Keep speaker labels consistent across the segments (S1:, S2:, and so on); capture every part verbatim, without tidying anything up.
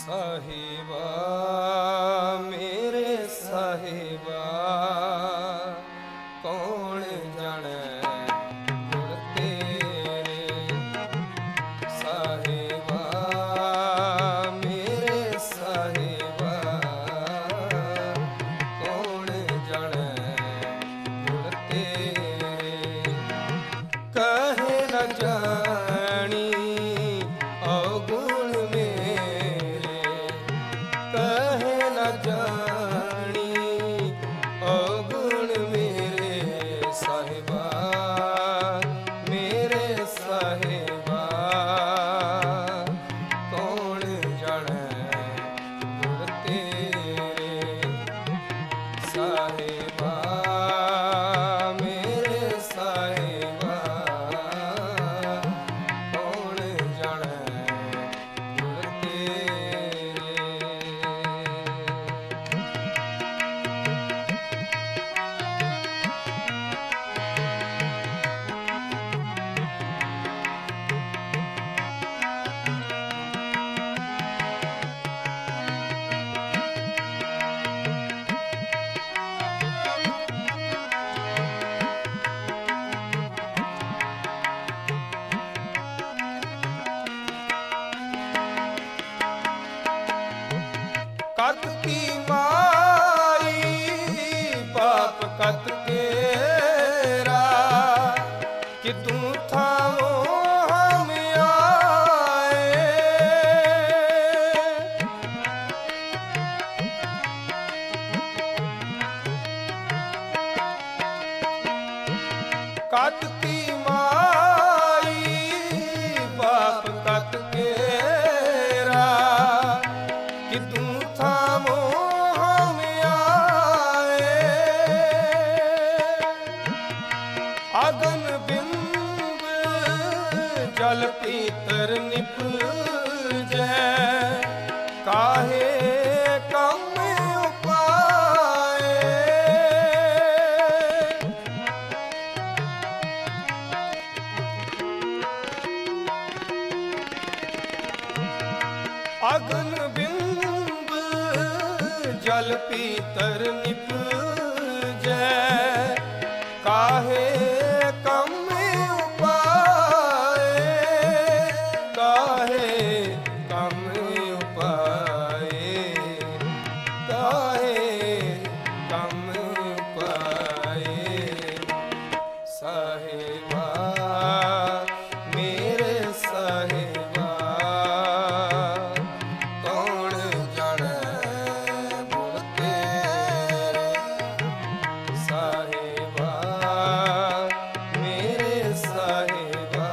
S1: ਸਾਹਿਬਾ ਮੇਰੇ ਸਾਹਿਬਾ ਕੌਣ ਜਾਣੈ ਗੁਣ ਤੇਰੇ। ਸਾਹਿਬਾ ਮੇਰੇ ਸਾਹਿਬਾ ਕੌਣ ਜਾਣੈ ਗੁਣ ਤੇਰੇ। ਕਹੇ ਨ ਜਾਣੀ ਔਗੁਣ ਕਹੇ ਨ ਜਾਣੀ ਔਗੁਣ ਮੇਰੇ। ਸਾਹਿਬਾ ਮੇਰੇ ਸਾਹਿਬਾ ਕੌਣ ਜਾਣੈ ਗੁਣ ਤੇਰੇ। ਸਾਹਿਬਾ ਮੇਰੇ ਸਾਹਿਬਾ ਕੌਣ ਜਾਣੈ ਗੁਣ ਤੇਰੇ। ਕਤ ਕੀ ਮਾਈ ਪਾਪ ਕਤ ਕੇਰਾ ਕਿਤੂ ਥਾਵੋ ਹਮ ਆਏ। ਕਤ ਕੀ ਮਾਈ ਪਾਪ ਕਤ ਕੇਰਾ ਕਿਤੂ ਥਾਮੋ ਹਮ ਆਏ। ਅਗਨ ਬਿੰਬ ਜਲ ਪੀਤਰ ਨਿਪਜੈ ਕਾਹੇ ਕੰਮ ਉਪਾਏ। ਅਗਨ ਬਿੰਬ ਜਲ ਪੀਤਰ ਨਿਪਜੈ ਕਾਹੇ ਕੰਮ ਉਪਾਏ। ਕਾਹੇ ਕੰਮ ਉਪਾਏ ਕਾਹੇ ਕੰਮ ਉਪਾਏ। ਸਾਹਿਬਾ ਮੇਰੇ ਸਾਹਿਬਾ ਕੌਣ ਜਾਣੈ ਗੁਣ ਤੇਰੇ। ਸਾਹਿਬਾ ਮੇਰੇ ਸਾਹਿਬਾ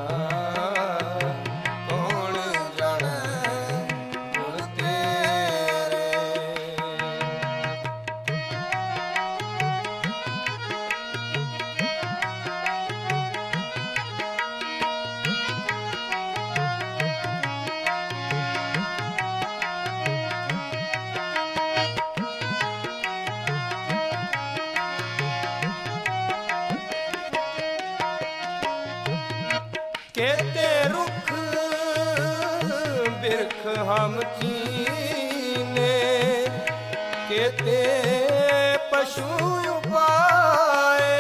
S1: ਕੌਣ ਜਾਣੈ ਗੁਣ ਤੇਰੇ। ਕੇਤੇ ਰੁੱਖ ਬਿਰਖ ਹਮ ਚੀਨੇ ਕੇਤੇ ਪਸ਼ੂ ਉਪਾਏ।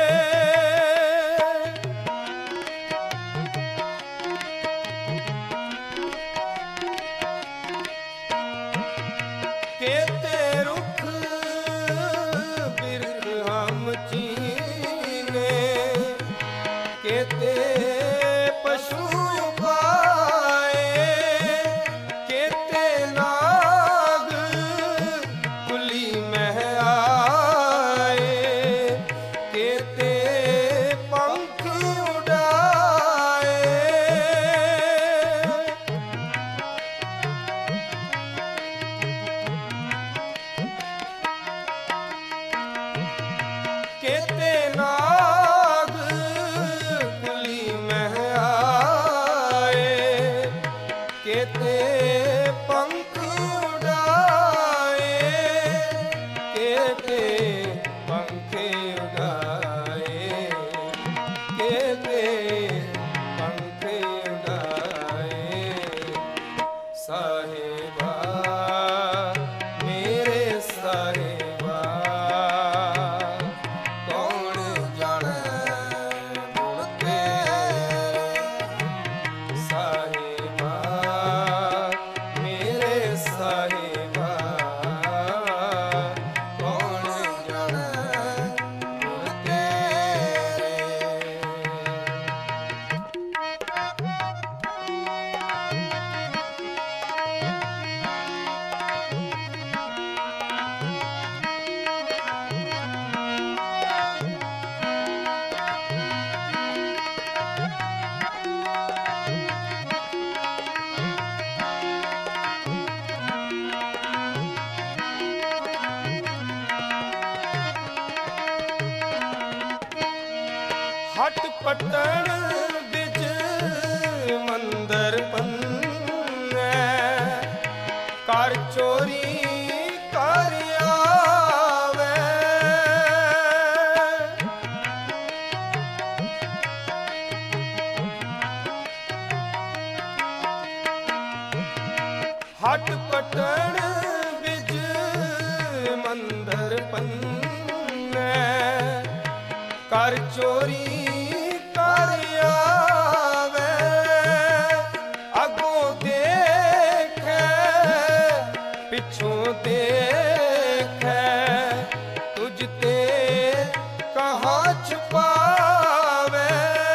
S1: ਕੇਤੇ ਰੁੱਖ ਬਿਰਖ ਹਮ ਚੀਨੇ ਕੇਤੇ ਪਸ਼ੂ ਉਪਾਏ। ਕੇਤੇ ਨਾਗ ਕੁਲੀ ਮਹਿ ਆਏ ਕੇਤੇ ਪੰਖ ਉਡਾਏ। ਕੇਤੇ ਨਾਗ ਕੁਲੀ ਮਹਿ ਆਏ ਕੇਤੇ ਪੰਖ ਉਡਾਏ। ਕੇਤੇ ਪੰਖ ਉਡਾਏ ਕੇਤੇ ਪੰਖ ਉਡਾਏ। ਸਾਹਿਬਾ ਹਟ ਪਟਣ ਬਿਜ ਮੰਦਰ ਪੰਨੈ, ਕਰ ਚੋਰੀ ਕਰ ਆਵੇ। ਹਟ ਪਟਣ ਬਿਜ ਮੰਦਰ ਪੰਨੈ, ਕਰ ਚੋਰੀ ਕਰ ਆਵੇ। ਅੱਗੋਂ ਦੇਖੈ ਪਿੱਛੋਂ ਦੇਖੈ, ਤੁਝ ਤੇ ਕਹਾਂ ਛੁਪਾਵੇ।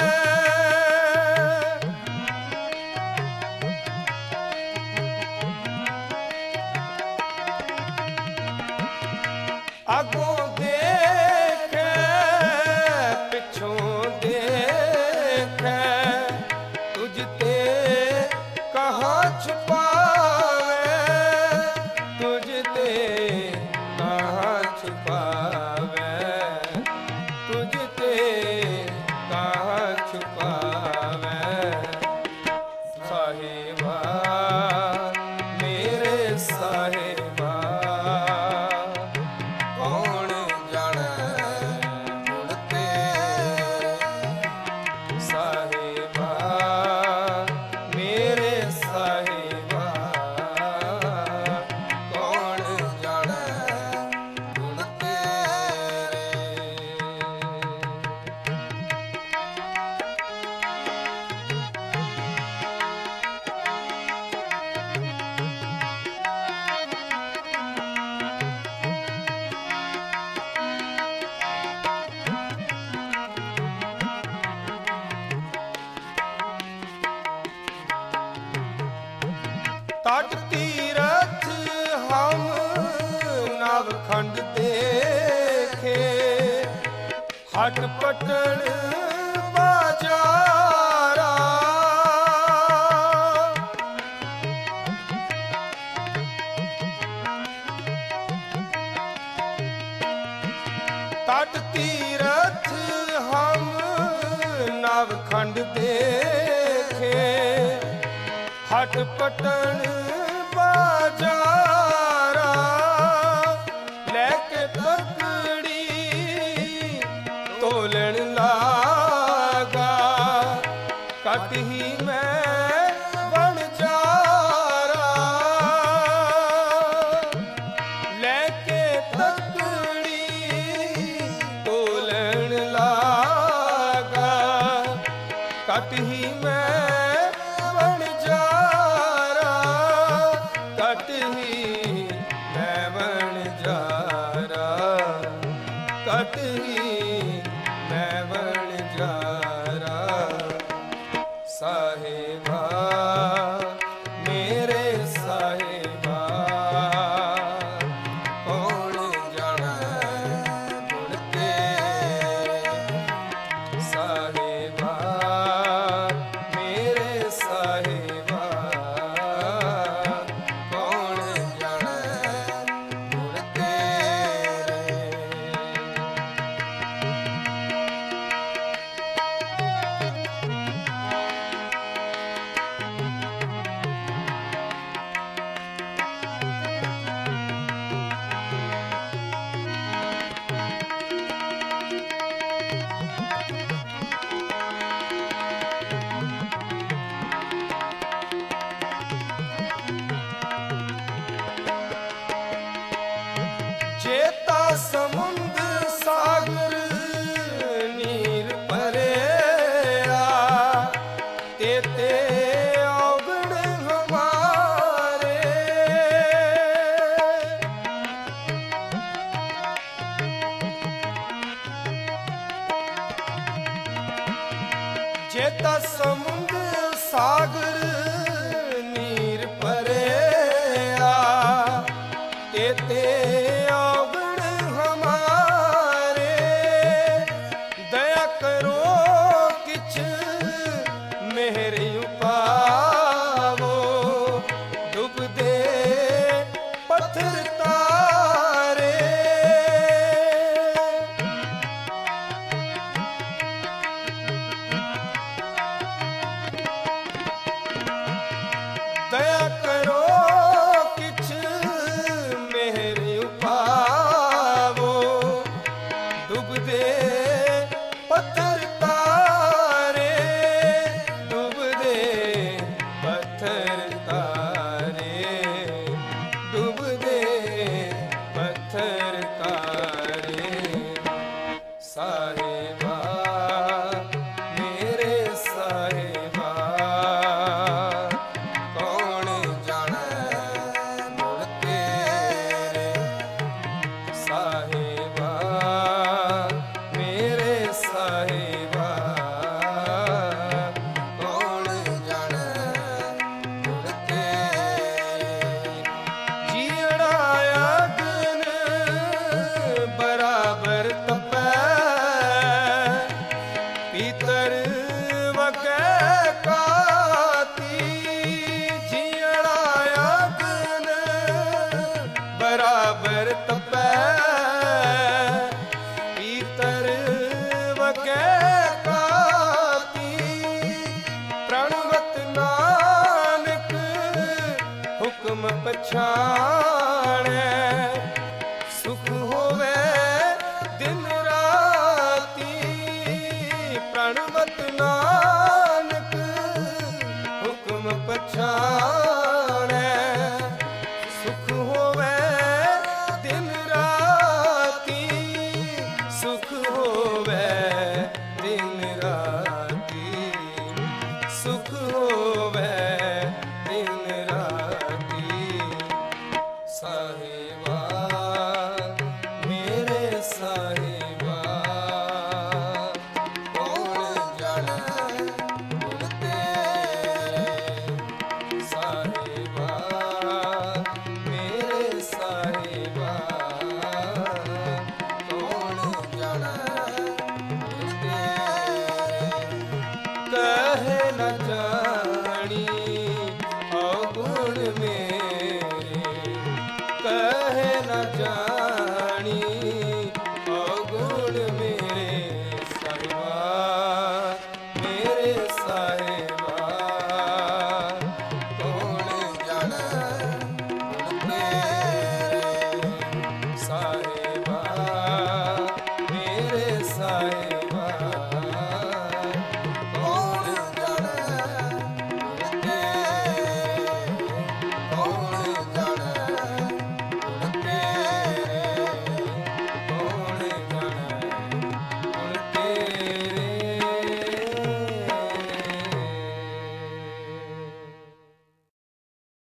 S1: ਅੱਗੋਂ ਦੇਖੈ ਪਿੱਛੋਂ ਦੇਖੈ, ਤੁਝ ਤੇ ਕਹਾਂ ਛੁਪਾਵੇ। ਤੁਝ ਤੇ ਕਹਾਂ ਛੁਪਾਵੇ, ਤੁਝ ਤੇ ਕਹਾਂ ਛੁਪਾਵੇ। ਸਾਹਿਬਾ ਮੇਰੇ ਸਾਹਿਬਾ, ਕੌਣ ਜਾਣੈ ਗੁਣ ਤੇਰੇ। ਸਾਹਿਬਾ ਮੇਰੇ ਸਾਹਿਬਾ, ਕੌਣ ਜਾਣੈ ਗੁਣ ਤੇਰੇ। ਤਟ ਤੀਰਥ ਹਮ ਨਵਖੰਡ ਦੇਖੇ, ਹਟ ਪਟਣ ਬਾਜਾਰਾ। ਤਟ ਤੀਰਥ ਹਮ ਨਵਖੰਡ ਦੇਖੇ, ਹਟ ਪਟਣ ਬਾਜਾਰਾ। ਲੈ ਕੇ ਤਕੜੀ ਤੋਲਣ ਲਾਗਾ, ਘਟ ਹੀ ਮੈਂ ਬਣ ਜਾਰਾ। ਲੈ ਕੇ ਤਕੜੀ ਤੋਲਣ ਲਾਗਾ, ਘਟ ਹੀ ਮੈਂ ਬਣ ਜਾਰਾ। ਘਟ ਹੀ ਤਾਰੇ ਡੁੱਬਦੇ ਪੱਥਰ ਤਾਰੇ ਸਾਹਿਬਾ ਮੇਰੇ ਸਾਹਿਬਾ ਕੌਣ ਜਾਣੈ ਮੁੜ ਤੇਰੇ ਸਾਹਿਬਾ ਮੇਰੇ ਸਾਹਿਬਾ ਕੌਣ ਜਾਣੈ ਮੁੜ ਤੇਰੇ ਜੀਣਾ ਅਗਨ ਬਰਾਬਰ ਤਪੈ ਪੀਤਰ ਵਗੈ ਕਾਤੀ ਜੀਣਾ ਅਗਨ ਬਰਾਬਰ ਤਪੈ ਪੀਤਰ ਵਗੈ ਕਾਤੀ ਪ੍ਰਣਵਤ ਨਾਨਕ ਹੁਕਮ ਪਛਾਨੈ